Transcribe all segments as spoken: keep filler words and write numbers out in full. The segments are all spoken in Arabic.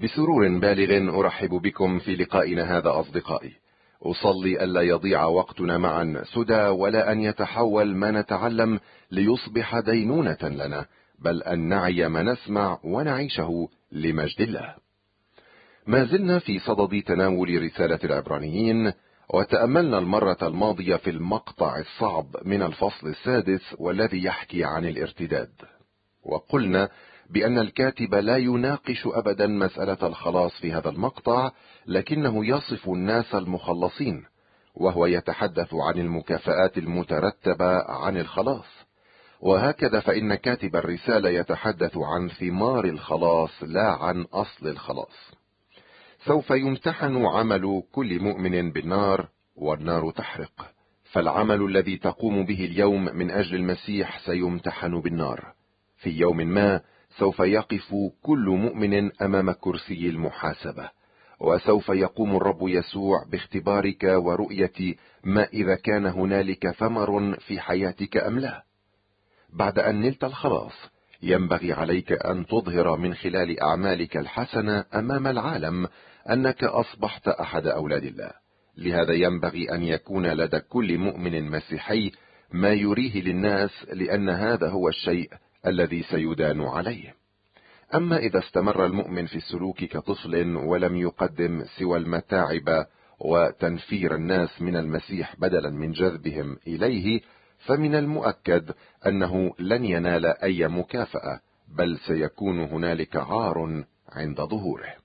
بسرور بالغ أرحب بكم في لقائنا هذا أصدقائي. أصلي ألا يضيع وقتنا معا سدى، ولا أن يتحول ما نتعلم ليصبح دينونة لنا، بل أن نعي ما نسمع ونعيشه لمجد الله. ما زلنا في صدد تناول رسالة العبرانيين، وتأملنا المرة الماضية في المقطع الصعب من الفصل السادس والذي يحكي عن الارتداد، وقلنا بأن الكاتب لا يناقش أبدا مسألة الخلاص في هذا المقطع، لكنه يصف الناس المخلصين، وهو يتحدث عن المكافآت المترتبة عن الخلاص. وهكذا فإن كاتب الرسالة يتحدث عن ثمار الخلاص لا عن أصل الخلاص. سوف يمتحن عمل كل مؤمن بالنار، والنار تحرق، فالعمل الذي تقوم به اليوم من أجل المسيح سيمتحن بالنار. في يوم ما سوف يقف كل مؤمن أمام كرسي المحاسبة، وسوف يقوم الرب يسوع باختبارك ورؤية ما إذا كان هنالك ثمر في حياتك أم لا. بعد أن نلت الخلاص ينبغي عليك أن تظهر من خلال أعمالك الحسنة أمام العالم أنك أصبحت أحد أولاد الله. لهذا ينبغي أن يكون لدى كل مؤمن مسيحي ما يريه للناس، لأن هذا هو الشيء الذي سيدان عليه. أما إذا استمر المؤمن في السلوك كطفل ولم يقدم سوى المتاعب وتنفير الناس من المسيح بدلا من جذبهم إليه، فمن المؤكد أنه لن ينال أي مكافأة، بل سيكون هنالك عار عند ظهوره.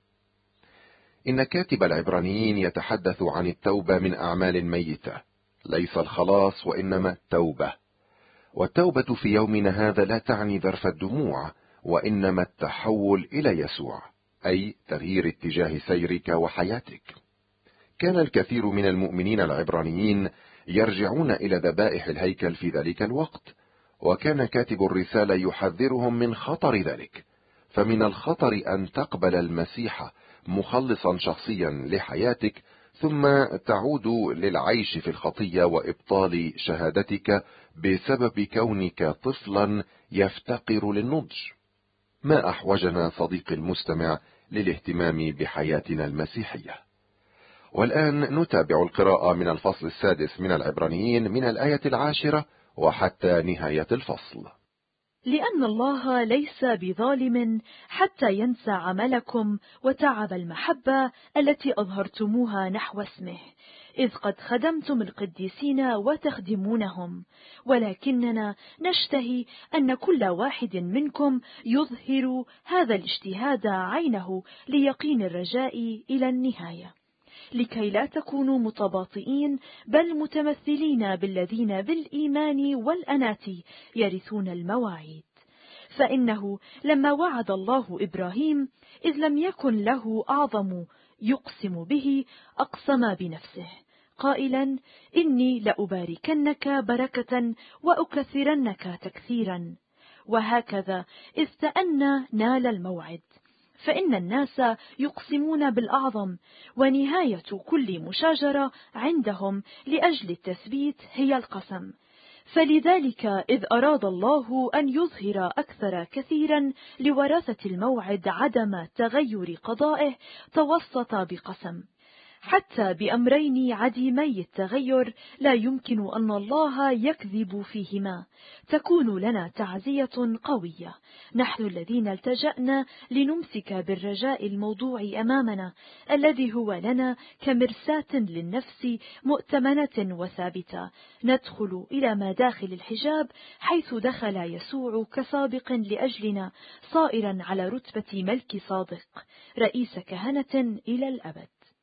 إن كاتب العبرانيين يتحدث عن التوبة من أعمال ميتة، ليس الخلاص وإنما التوبة. والتوبة في يومنا هذا لا تعني ذرف الدموع، وإنما التحول إلى يسوع، أي تغيير اتجاه سيرك وحياتك. كان الكثير من المؤمنين العبرانيين يرجعون إلى ذبائح الهيكل في ذلك الوقت، وكان كاتب الرسالة يحذرهم من خطر ذلك. فمن الخطر أن تقبل المسيح مخلصا شخصيا لحياتك، ثم تعود للعيش في الخطية وإبطال شهادتك بسبب كونك طفلا يفتقر للنضج. ما أحوجنا صديقي المستمع للاهتمام بحياتنا المسيحية. والآن نتابع القراءة من الفصل السادس من العبرانيين من الآية العاشرة وحتى نهاية الفصل. لأن الله ليس بظالم حتى ينسى عملكم وتعب المحبة التي أظهرتموها نحو اسمه، إذ قد خدمتم القديسين وتخدمونهم، ولكننا نشتهي أن كل واحد منكم يظهر هذا الاجتهاد عينه ليقين الرجاء إلى النهاية، لكي لا تكونوا متباطئين، بل متمثلين بالذين بالإيمان والأنات يرثون المواعيد. فإنه لما وعد الله إبراهيم، إذ لم يكن له أعظم يقسم به، أقسم بنفسه قائلا: إني لأباركنك بركة وأكثرنك تكثيرا. وهكذا إذ تأنى نال الموعد. فإن الناس يقسمون بالأعظم، ونهاية كل مشاجرة عندهم لأجل التثبيت هي القسم. فلذلك إذ أراد الله أن يظهر أكثر كثيرا لورثة الموعد عدم تغير قضائه، توسط بقسم، حتى بأمرين عديمي التغير لا يمكن أن الله يكذب فيهما تكون لنا تعزية قوية، نحن الذين التجأنا لنمسك بالرجاء الموضوع أمامنا، الذي هو لنا كمرساة للنفس مؤتمنة وثابتة، ندخل إلى مداخل الحجاب حيث دخل يسوع كسابق لأجلنا، صائرا على رتبة ملك صادق، رئيس كهنة إلى الأبد.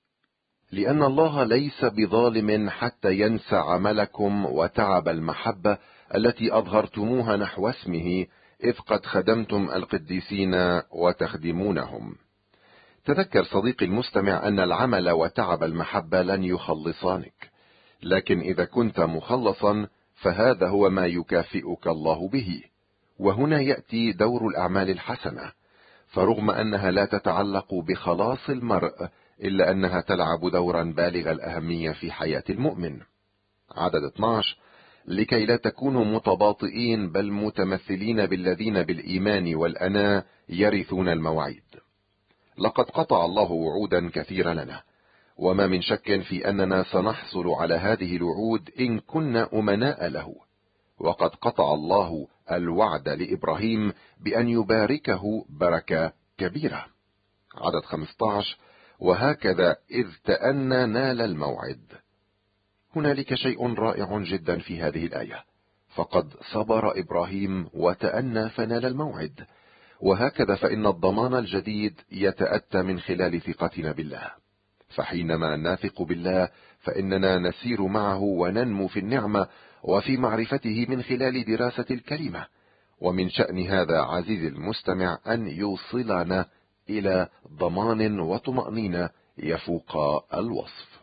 لأن الله ليس بظالم حتى ينسى عملكم وتعب المحبة التي أظهرتموها نحو اسمه، إذ قد خدمتم القديسين وتخدمونهم. تذكر صديقي المستمع أن العمل وتعب المحبة لن يخلصانك، لكن إذا كنت مخلصا فهذا هو ما يكافئك الله به. وهنا يأتي دور الأعمال الحسنة، فرغم أنها لا تتعلق بخلاص المرء، إلا أنها تلعب دورا بالغ الأهمية في حياة المؤمن. عدد اثناشر: لكي لا تكونوا متباطئين، بل متمثلين بالذين بالإيمان والأناة يرثون المواعيد. لقد قطع الله وعودا كثيرة لنا، وما من شك في أننا سنحصل على هذه الوعود إن كنا أمناء له. وقد قطع الله الوعد لإبراهيم بأن يباركه بركة كبيرة. عدد خمسة عشر: وهكذا إذ تأنى نال الموعد. هنالك شيء رائع جدا في هذه الآية، فقد صبر إبراهيم وتأنى فنال الموعد. وهكذا فإن الضمان الجديد يتأتى من خلال ثقتنا بالله، فحينما نثق بالله فإننا نسير معه وننمو في النعمة وفي معرفته من خلال دراسة الكلمة. ومن شأن هذا عزيزي المستمع أن يوصلنا إلى ضمان وطمأنينة يفوق الوصف.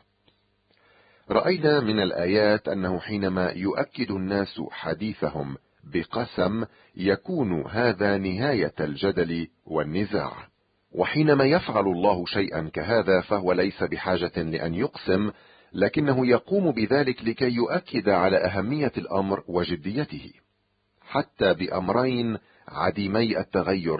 رأينا من الآيات أنه حينما يؤكد الناس حديثهم بقسم يكون هذا نهاية الجدل والنزاع، وحينما يفعل الله شيئا كهذا فهو ليس بحاجة لأن يقسم، لكنه يقوم بذلك لكي يؤكد على أهمية الأمر وجديته، حتى بأمرين عديمي التغير.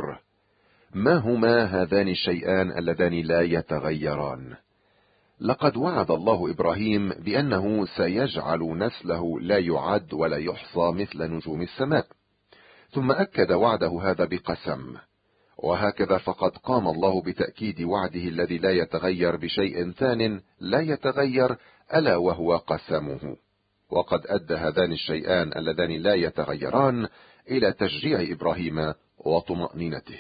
ما هما هذان الشيئان اللذان لا يتغيران؟ لقد وعد الله إبراهيم بأنه سيجعل نسله لا يعد ولا يحصى مثل نجوم السماء، ثم أكد وعده هذا بقسم. وهكذا فقد قام الله بتأكيد وعده الذي لا يتغير بشيء ثان لا يتغير، ألا وهو قسمه. وقد أدى هذان الشيئان اللذان لا يتغيران إلى تشجيع إبراهيم وطمأنينته.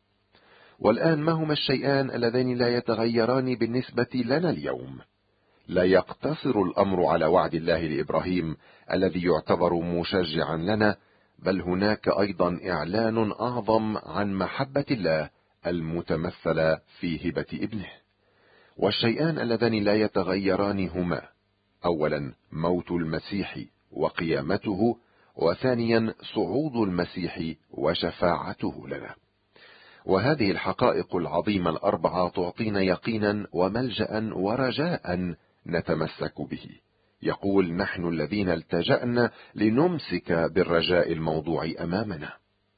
والآن ما هما الشيئان اللذان لا يتغيران بالنسبة لنا اليوم؟ لا يقتصر الأمر على وعد الله لإبراهيم الذي يعتبر مشجعا لنا، بل هناك أيضا إعلان أعظم عن محبة الله المتمثلة في هبة ابنه. والشيئان اللذان لا يتغيران هما: أولا موت المسيح وقيامته، وثانيا صعود المسيح وشفاعته لنا. وهذه الحقائق العظيمة الأربعة تعطينا يقينا وملجأ ورجاء نتمسك به. يقول: نحن الذين التجأنا لنمسك بالرجاء الموضوع أمامنا.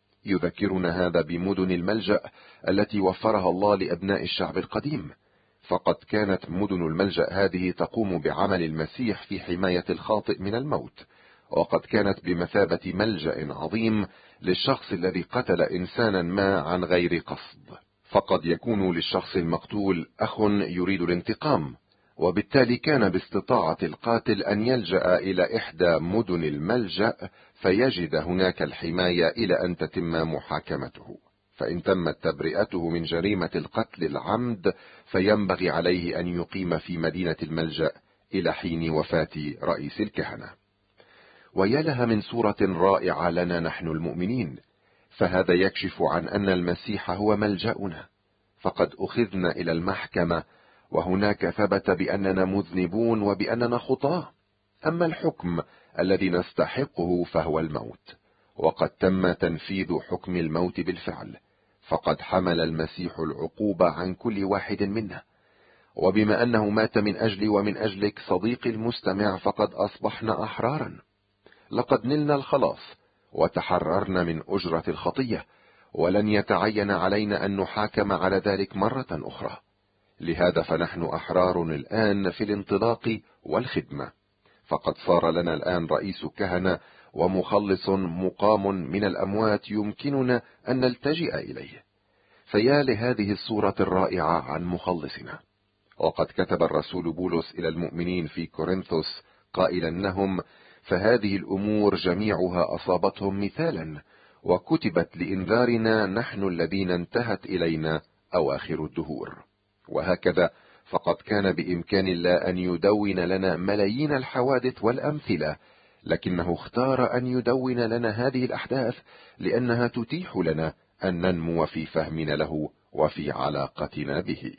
يذكرنا هذا بمدن الملجأ التي وفرها الله لأبناء الشعب القديم، فقد كانت مدن الملجأ هذه تقوم بعمل المسيح في حماية الخاطئ من الموت، وقد كانت بمثابة ملجأ عظيم للشخص الذي قتل إنسانا ما عن غير قصد. فقد يكون للشخص المقتول أخ يريد الانتقام، وبالتالي كان باستطاعة القاتل أن يلجأ إلى إحدى مدن الملجأ فيجد هناك الحماية إلى أن تتم محاكمته. فإن تمت تبرئته من جريمة القتل العمد فينبغي عليه أن يقيم في مدينة الملجأ إلى حين وفاة رئيس الكهنة. ويا لها من صورة رائعة لنا نحن المؤمنين، فهذا يكشف عن أن المسيح هو ملجأنا. فقد أخذنا إلى المحكمة، وهناك ثبت بأننا مذنبون وبأننا خطاة. أما الحكم الذي نستحقه فهو الموت، وقد تم تنفيذ حكم الموت بالفعل، فقد حمل المسيح العقوبة عن كل واحد منا. وبما أنه مات من أجلي ومن أجلك صديقي المستمع، فقد أصبحنا أحرارا. لقد نلنا الخلاص وتحررنا من أجرة الخطية، ولن يتعين علينا أن نحاكم على ذلك مرة أخرى. لهذا فنحن أحرار الآن في الانطلاق والخدمة، فقد صار لنا الآن رئيس كهنة ومخلص مقام من الأموات يمكننا أن نلتجئ إليه. فيا لهذه الصورة الرائعة عن مخلصنا. وقد كتب الرسول بولس إلى المؤمنين في كورنثوس قائلا لهم: فهذه الأمور جميعها أصابتهم مثالا، وكتبت لإنذارنا نحن الذين انتهت إلينا أواخر الدهور. وهكذا فقد كان بإمكان الله أن يدون لنا ملايين الحوادث والأمثلة، لكنه اختار أن يدون لنا هذه الأحداث لأنها تتيح لنا أن ننمو في فهمنا له وفي علاقتنا به.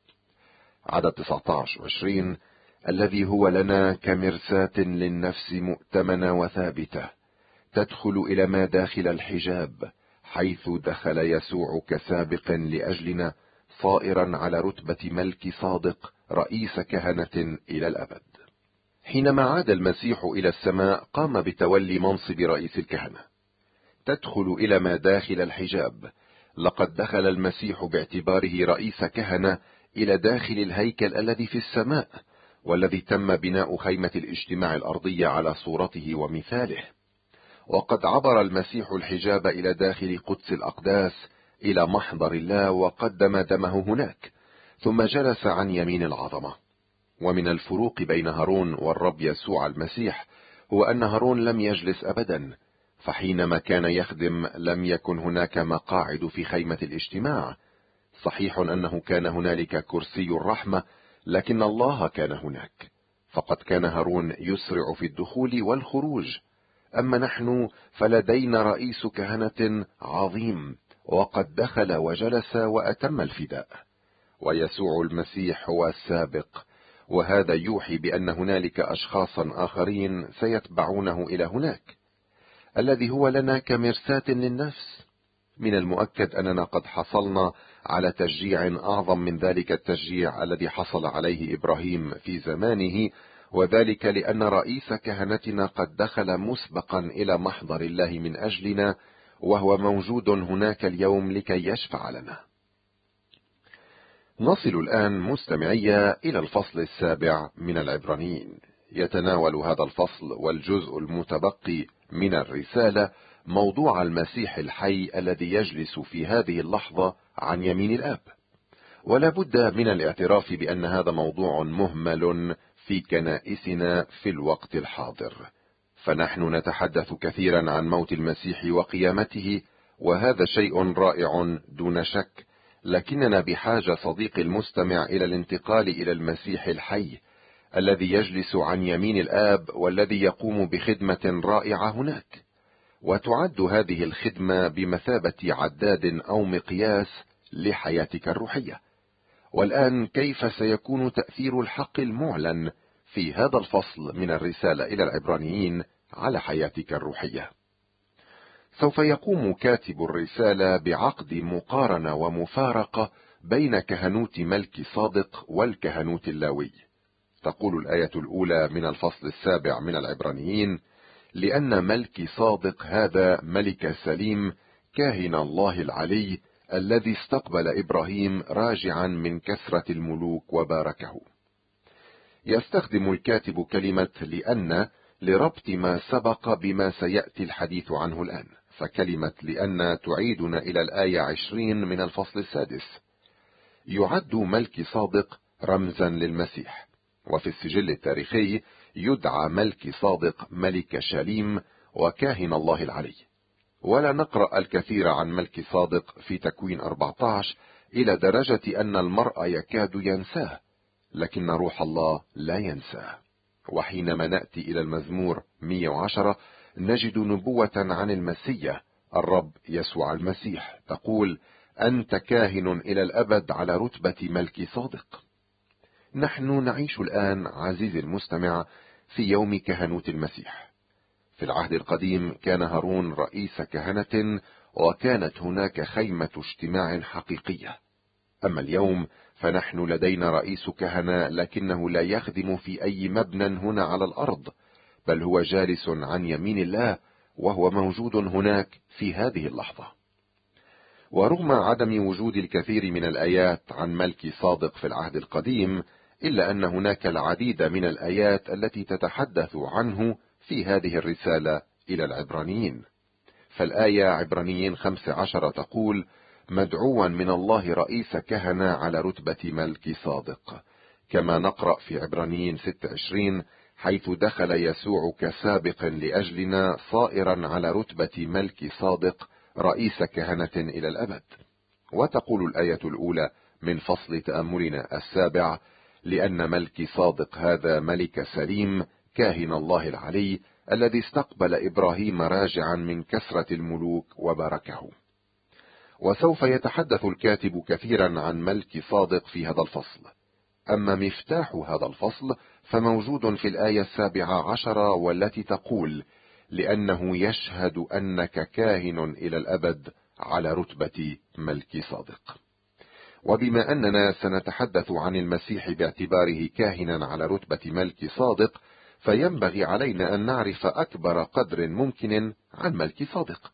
عدد تسعة عشر وعشرين: الذي هو لنا كمرساة للنفس مؤتمنة وثابتة، تدخل إلى ما داخل الحجاب، حيث دخل يسوع كسابق لأجلنا، صائرا على رتبة ملك صادق، رئيس كهنة إلى الأبد. حينما عاد المسيح إلى السماء قام بتولي منصب رئيس الكهنة. تدخل إلى ما داخل الحجاب، لقد دخل المسيح باعتباره رئيس كهنة إلى داخل الهيكل الذي في السماء، والذي تم بناء خيمة الاجتماع الأرضية على صورته ومثاله. وقد عبر المسيح الحجاب إلى داخل قدس الأقداس إلى محضر الله، وقدم دمه هناك، ثم جلس عن يمين العظمة. ومن الفروق بين هارون والرب يسوع المسيح هو أن هارون لم يجلس أبدا، فحينما كان يخدم لم يكن هناك مقاعد في خيمة الاجتماع. صحيح أنه كان هنالك كرسي الرحمة، لكن الله كان هناك، فقد كان هارون يسرع في الدخول والخروج. أما نحن فلدينا رئيس كهنة عظيم، وقد دخل وجلس وأتم الفداء، ويسوع المسيح هو السابق، وهذا يوحي بأن هنالك أشخاصا آخرين سيتبعونه إلى هناك، الذي هو لنا كمرساة للنفس. من المؤكد أننا قد حصلنا على تشجيع أعظم من ذلك التشجيع الذي حصل عليه إبراهيم في زمانه، وذلك لأن رئيس كهنتنا قد دخل مسبقا إلى محضر الله من أجلنا، وهو موجود هناك اليوم لكي يشفع لنا. نصل الآن مستمعي إلى الفصل السابع من العبرانيين. يتناول هذا الفصل والجزء المتبقي من الرسالة موضوع المسيح الحي الذي يجلس في هذه اللحظة عن يمين الآب. ولا بد من الاعتراف بأن هذا موضوع مهمل في كنائسنا في الوقت الحاضر، فنحن نتحدث كثيرا عن موت المسيح وقيامته، وهذا شيء رائع دون شك، لكننا بحاجة صديقي المستمع إلى الانتقال إلى المسيح الحي الذي يجلس عن يمين الآب، والذي يقوم بخدمة رائعة هناك. وتعد هذه الخدمة بمثابة عداد أو مقياس لحياتك الروحية. والآن كيف سيكون تأثير الحق المعلن في هذا الفصل من الرسالة إلى العبرانيين على حياتك الروحية؟ سوف يقوم كاتب الرسالة بعقد مقارنة ومفارقة بين كهنوت ملك صادق والكهنوت اللاوي. تقول الآية الأولى من الفصل السابع من العبرانيين: لأن ملك صادق هذا ملك سليم كاهن الله العلي، الذي استقبل إبراهيم راجعا من كثرة الملوك وباركه. يستخدم الكاتب كلمة لأن لربط ما سبق بما سيأتي الحديث عنه الآن، فكلمة لأن تعيدنا إلى الآية عشرين من الفصل السادس. يعد ملك صادق رمزا للمسيح، وفي السجل التاريخي يدعى ملك صادق ملك شاليم وكاهن الله العلي. ولا نقرأ الكثير عن ملك صادق في تكوين أربعة عشر إلى درجة أن المرء يكاد ينساه، لكن روح الله لا ينساه. وحينما نأتي إلى المزمور مئة وعشرة نجد نبوة عن المسيح الرب يسوع المسيح، تقول: أنت كاهن إلى الأبد على رتبة ملك صادق. نحن نعيش الآن عزيزي المستمع في يوم كهنوت المسيح. في العهد القديم كان هارون رئيس كهنة، وكانت هناك خيمة اجتماع حقيقية. أما اليوم فنحن لدينا رئيس كهنة، لكنه لا يخدم في أي مبنى هنا على الأرض، بل هو جالس عن يمين الله، وهو موجود هناك في هذه اللحظة. ورغم عدم وجود الكثير من الآيات عن ملك صادق في العهد القديم، إلا أن هناك العديد من الآيات التي تتحدث عنه في هذه الرسالة إلى العبرانيين. فالآية عبرانيين خمسة عشر تقول: مدعوا من الله رئيس كهنة على رتبة ملك صادق، كما نقرأ في عبرانيين ستة وعشرين: حيث دخل يسوع كسابق لأجلنا صائرا على رتبة ملك صادق رئيس كهنة إلى الأبد. وتقول الآية الأولى من فصل تأملنا السابع: لأن ملك صادق هذا ملك سليم كاهن الله العلي، الذي استقبل إبراهيم راجعا من كثرة الملوك وباركه. وسوف يتحدث الكاتب كثيرا عن ملك صادق في هذا الفصل. أما مفتاح هذا الفصل فموجود في الآية السابعة عشرة، والتي تقول: لأنه يشهد أنك كاهن إلى الأبد على رتبة ملك صادق. وبما أننا سنتحدث عن المسيح باعتباره كاهنا على رتبة ملك صادق، فينبغي علينا أن نعرف أكبر قدر ممكن عن ملك صادق.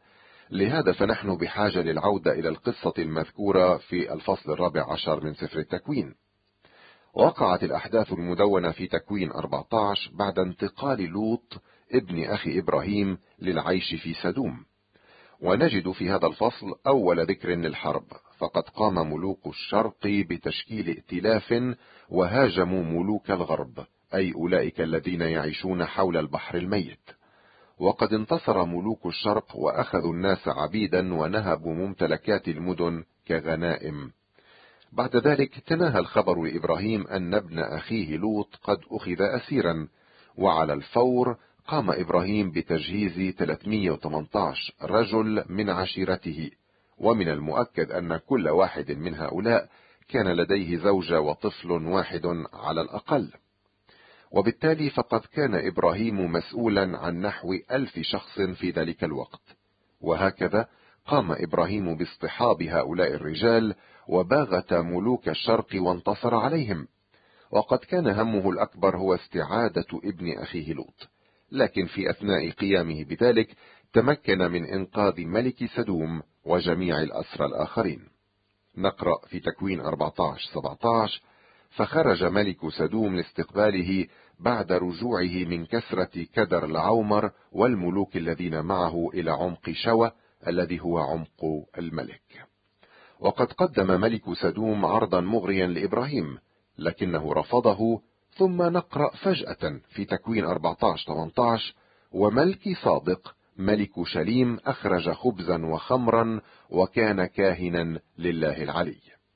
لهذا فنحن بحاجة للعودة إلى القصة المذكورة في الفصل الرابع عشر من سفر التكوين. وقعت الأحداث المدونة في تكوين أربعة عشر بعد انتقال لوط ابن أخي إبراهيم للعيش في سدوم. ونجد في هذا الفصل أول ذكر للحرب، فقد قام ملوك الشرق بتشكيل ائتلاف وهاجموا ملوك الغرب، أي أولئك الذين يعيشون حول البحر الميت. وقد انتصر ملوك الشرق وأخذوا الناس عبيدا ونهبوا ممتلكات المدن كغنائم. بعد ذلك تناهى الخبر لإبراهيم أن ابن أخيه لوط قد أخذ أسيرا، وعلى الفور قام إبراهيم بتجهيز ثلاثمائة وثمانية عشر رجل من عشيرته، ومن المؤكد أن كل واحد من هؤلاء كان لديه زوجة وطفل واحد على الأقل. وبالتالي فقد كان إبراهيم مسؤولا عن نحو ألف شخص في ذلك الوقت. وهكذا قام إبراهيم باصطحاب هؤلاء الرجال وباغت ملوك الشرق وانتصر عليهم. وقد كان همه الأكبر هو استعادة ابن أخيه لوط، لكن في أثناء قيامه بذلك تمكن من إنقاذ ملك سدوم وجميع الأسرى الآخرين. نقرأ في تكوين أربعة عشر سبعة عشر: فخرج ملك سدوم لاستقباله بعد رجوعه من كسرة كدر العومر والملوك الذين معه إلى عمق شوى الذي هو عمق الملك. وقد قدم ملك سدوم عرضا مغريا لإبراهيم، لكنه رفضه. ثم نقرأ فجأة في تكوين أربعة عشر ثمانية عشر: وملك صادق ملك شليم أخرج خبزا وخمرا وكان كاهنا لله العلي.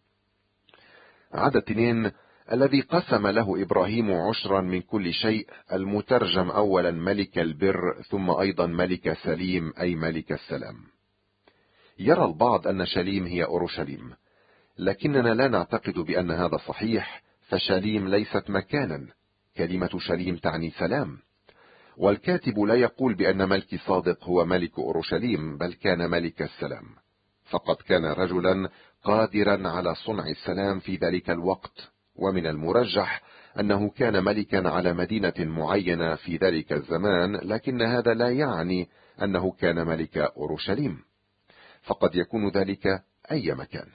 عدد اثنين: الذي قسم له إبراهيم عشرا من كل شيء، المترجم أولا ملك البر ثم أيضا ملك سليم أي ملك السلام. يرى البعض أن شليم هي أورشليم، لكننا لا نعتقد بأن هذا صحيح، فشليم ليست مكانا، كلمة شليم تعني سلام. والكاتب لا يقول بأن ملك صادق هو ملك أورشليم، بل كان ملك السلام، فقد كان رجلا قادرا على صنع السلام في ذلك الوقت. ومن المرجح أنه كان ملكا على مدينة معينة في ذلك الزمان، لكن هذا لا يعني أنه كان ملك أورشليم، فقد يكون ذلك أي مكان.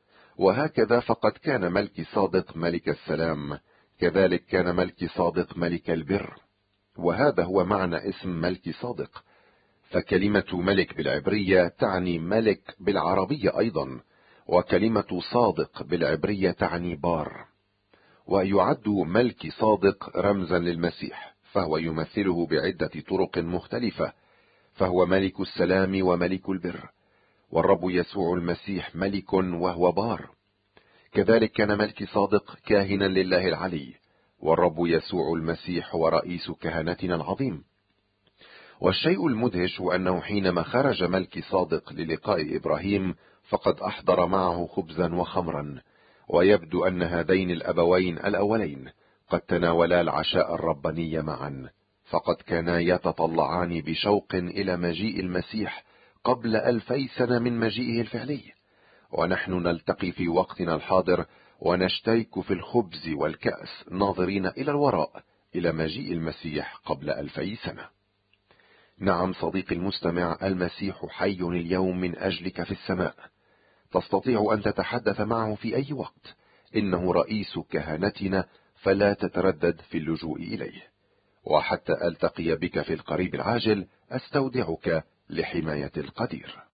وهكذا فقد كان ملك صادق ملك السلام، كذلك كان ملك صادق ملك البر. وهذا هو معنى اسم ملك صادق، فكلمة ملك بالعبرية تعني ملك بالعربية أيضا، وكلمة صادق بالعبرية تعني بار. ويعد ملك صادق رمزا للمسيح، فهو يمثله بعدة طرق مختلفة، فهو ملك السلام وملك البر، والرب يسوع المسيح ملك وهو بار. كذلك كان ملك صادق كاهنا لله العلي، والرب يسوع المسيح هو رئيس كهنتنا العظيم. والشيء المدهش هو أنه حينما خرج ملك صادق للقاء إبراهيم فقد أحضر معه خبزا وخمرا، ويبدو أن هذين الأبوين الأولين قد تناولا العشاء الرباني معا، فقد كانا يتطلعان بشوق إلى مجيء المسيح قبل ألفي سنة من مجيئه الفعلي. ونحن نلتقي في وقتنا الحاضر ونشترك في الخبز والكأس ناظرين إلى الوراء إلى مجيء المسيح قبل ألفي سنة. نعم صديقي المستمع، المسيح حي اليوم من أجلك في السماء، تستطيع أن تتحدث معه في أي وقت. إنه رئيس كهنتنا، فلا تتردد في اللجوء إليه. وحتى ألتقي بك في القريب العاجل، أستودعك لحماية القدير.